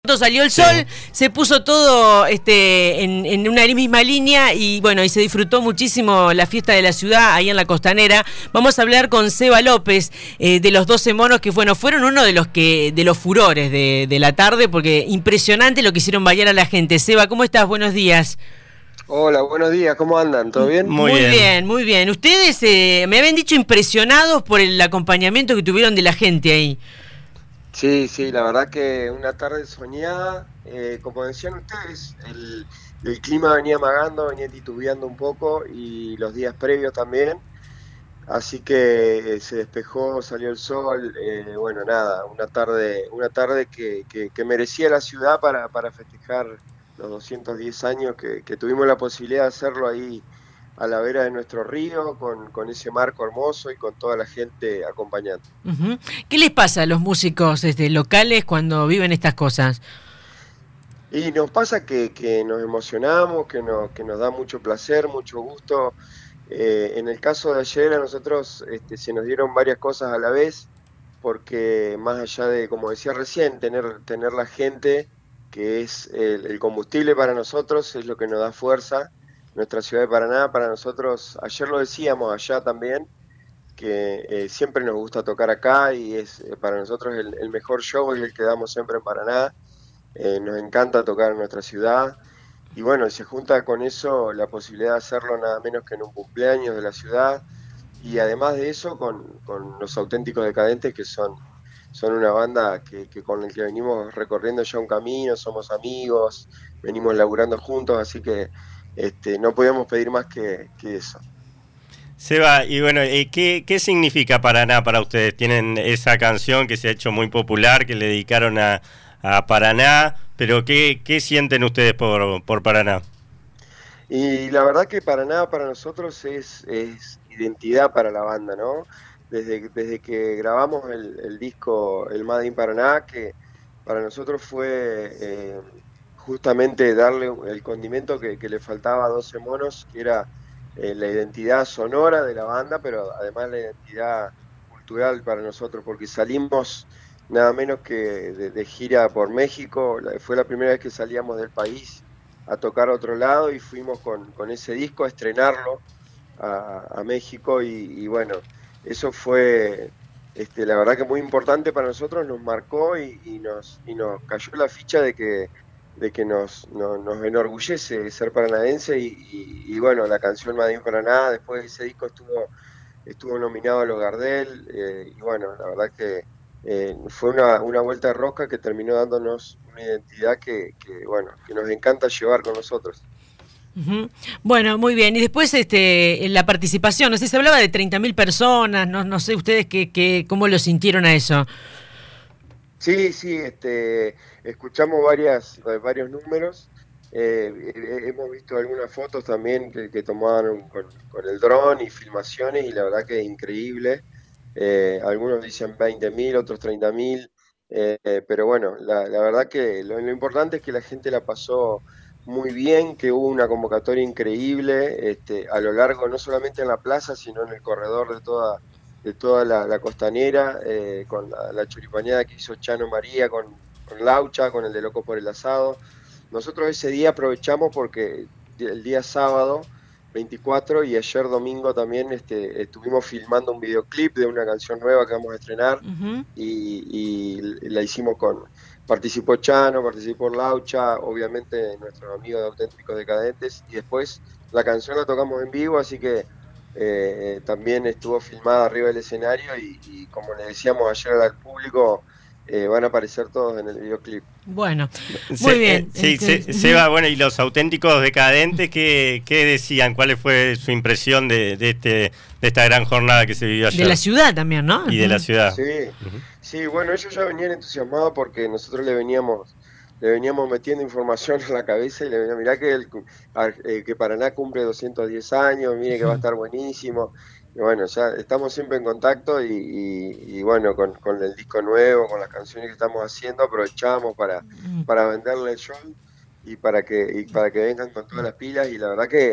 Salió el sol, se puso todo en una misma línea y bueno, y se disfrutó muchísimo la fiesta de la ciudad ahí en la Costanera. Vamos a hablar con Seba López de los 12 monos que fueron uno de los furores de la tarde, porque impresionante lo que hicieron bailar a la gente. Seba, ¿cómo estás? Buenos días. Hola, buenos días, ¿cómo andan? ¿Todo bien? Muy bien. Ustedes me habían dicho impresionados por el acompañamiento que tuvieron de la gente ahí. Sí, la verdad que una tarde soñada, como decían ustedes, el clima venía amagando, venía titubeando un poco y los días previos también, así que se despejó, salió el sol, bueno, nada, una tarde que merecía la ciudad para festejar los 210 años que tuvimos la posibilidad de hacerlo ahí a la vera de nuestro río, con ese marco hermoso y con toda la gente acompañando. Uh-huh. ¿Qué les pasa a los músicos locales cuando viven estas cosas? Y nos pasa que nos emocionamos, que nos da mucho placer, mucho gusto. En el caso de ayer a nosotros se nos dieron varias cosas a la vez, porque más allá de, como decía recién, tener la gente, que es el combustible para nosotros, es lo que nos da fuerza. Nuestra ciudad de Paraná, para nosotros, ayer lo decíamos, allá también, que siempre nos gusta tocar acá y es para nosotros el mejor show es el que damos siempre en Paraná. Nos encanta tocar en nuestra ciudad y bueno, se junta con eso la posibilidad de hacerlo nada menos que en un cumpleaños de la ciudad y además de eso con los Auténticos Decadentes, que son una banda que con el que venimos recorriendo ya un camino, somos amigos, venimos laburando juntos, así que no podíamos pedir más que eso. Seba, y bueno, ¿qué significa Paraná para ustedes? Tienen esa canción que se ha hecho muy popular, que le dedicaron a Paraná, pero ¿qué sienten ustedes por Paraná? Y la verdad que Paraná para nosotros es identidad para la banda, ¿no? Desde que grabamos el disco El Made in Paraná, que para nosotros fue justamente darle el condimento que le faltaba a 12 monos, que era la identidad sonora de la banda, pero además la identidad cultural para nosotros, porque salimos nada menos que de gira por México, fue la primera vez que salíamos del país a tocar a otro lado y fuimos con ese disco a estrenarlo a México y bueno, eso fue la verdad que muy importante para nosotros, nos marcó y nos cayó la ficha de que nos enorgullece ser paranaense y bueno, la canción Made in Paraná, después de ese disco estuvo nominado a los Gardel y bueno, la verdad que fue una vuelta de rosca que terminó dándonos una identidad bueno, que nos encanta llevar con nosotros. Uh-huh. Bueno, muy bien. Y después en la participación, no sé, se hablaba de 30.000 personas, no sé ustedes cómo lo sintieron a eso. Sí, escuchamos varios números, hemos visto algunas fotos también que tomaron con el dron y filmaciones y la verdad que es increíble. Algunos dicen 20.000, otros 30.000, pero bueno, la verdad que lo importante es que la gente la pasó muy bien, que hubo una convocatoria increíble a lo largo, no solamente en la plaza, sino en el corredor de toda la costanera, con la choripaneada que hizo Chano María, con Laucha, con el de Loco por el Asado. Nosotros ese día aprovechamos porque el día sábado 24 y ayer domingo también estuvimos filmando un videoclip de una canción nueva que vamos a estrenar. Uh-huh. y la hicimos participó Chano, participó Laucha, obviamente nuestros amigos de Auténticos Decadentes, y después la canción la tocamos en vivo, así que también estuvo filmada arriba del escenario y como le decíamos ayer al público, van a aparecer todos en el videoclip. Bueno, muy bien. Seba, bueno, y los Auténticos Decadentes, ¿qué decían? ¿Cuál fue su impresión de esta gran jornada que se vivió ayer? De la ciudad también, ¿no? Y de la ciudad. Sí, bueno, ellos ya venían entusiasmados porque nosotros le veníamos metiendo información en la cabeza y le veníamos, mirá que Paraná cumple 210 años, mire que va a estar buenísimo. Y bueno, ya estamos siempre en contacto y bueno, con el disco nuevo, con las canciones que estamos haciendo, aprovechamos para venderle el show y para que vengan con todas las pilas y la verdad que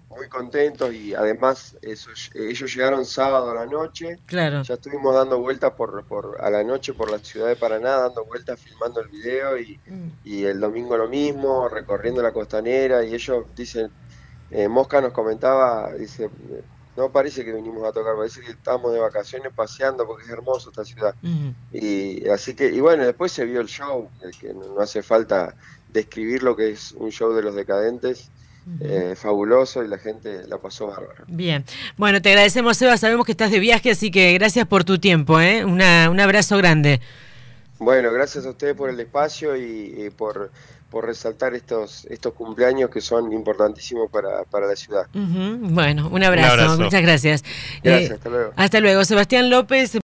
muy contentos y además ellos llegaron sábado a la noche. Claro. Ya estuvimos dando vueltas a la noche por la ciudad de Paraná, dando vueltas, filmando el video y el domingo lo mismo, recorriendo la costanera y ellos dicen, Mosca nos comentaba, dice, no parece que vinimos a tocar, parece que estamos de vacaciones paseando porque es hermoso esta ciudad. Y así que, y bueno, después se vio el show, que no hace falta describir lo que es un show de Los Decadentes. Fabuloso y la gente la pasó bárbaro. Bien, bueno, te agradecemos, Seba, sabemos que estás de viaje, así que gracias por tu tiempo, un abrazo grande. Bueno, gracias a ustedes por el espacio y por resaltar estos cumpleaños que son importantísimos para la ciudad. Bueno, un abrazo, muchas gracias. Gracias, hasta luego. Hasta luego, Sebastián López.